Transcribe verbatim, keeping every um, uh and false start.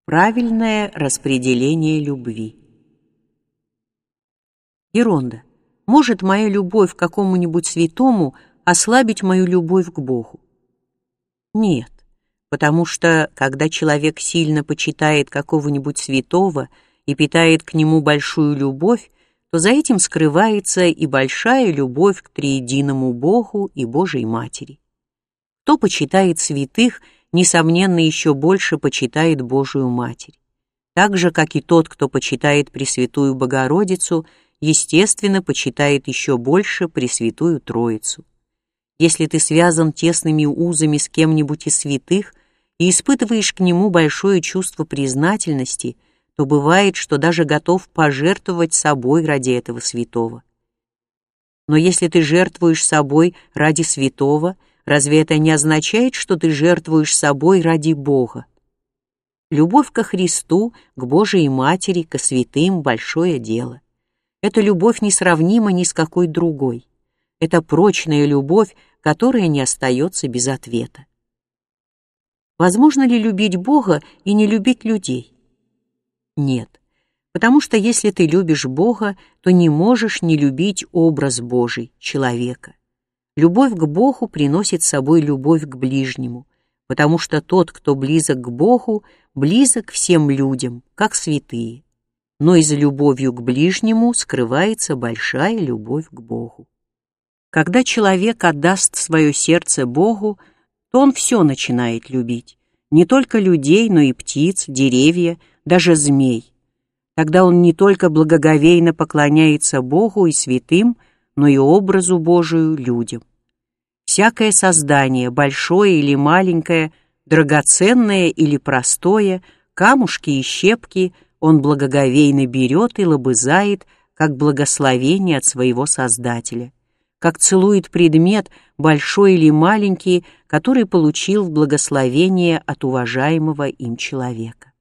Правильное распределение любви. Еронда. Может моя любовь к какому-нибудь святому ослабить мою любовь к Богу? Нет, потому что, когда человек сильно почитает какого-нибудь святого и питает к нему большую любовь, то за этим скрывается и большая любовь к триединому Богу и Божией Матери. Кто почитает святых, несомненно, еще больше почитает Божию Матерь. Так же, как и тот, кто почитает Пресвятую Богородицу, естественно, почитает еще больше Пресвятую Троицу. Если ты связан тесными узами с кем-нибудь из святых и испытываешь к нему большое чувство признательности, то бывает, что даже готов пожертвовать собой ради этого святого. Но если ты жертвуешь собой ради святого, разве это не означает, что ты жертвуешь собой ради Бога? Любовь ко Христу, к Божией Матери, ко святым — большое дело. Эта любовь несравнима ни с какой другой. Это прочная любовь, которая не остается без ответа. Возможно ли любить Бога и не любить людей? Нет, потому что если ты любишь Бога, то не можешь не любить образ Божий, человека. Любовь к Богу приносит с собой любовь к ближнему, потому что тот, кто близок к Богу, близок всем людям, как святые. Но и за любовью к ближнему скрывается большая любовь к Богу. Когда человек отдаст свое сердце Богу, то он все начинает любить, не только людей, но и птиц, деревья, даже змей. Тогда он не только благоговейно поклоняется Богу и святым, но и образу Божию людям. Всякое создание, большое или маленькое, драгоценное или простое, камушки и щепки он благоговейно берет и лобызает, как благословение от своего Создателя, как целует предмет, большой или маленький, который получил в благословение от уважаемого им человека.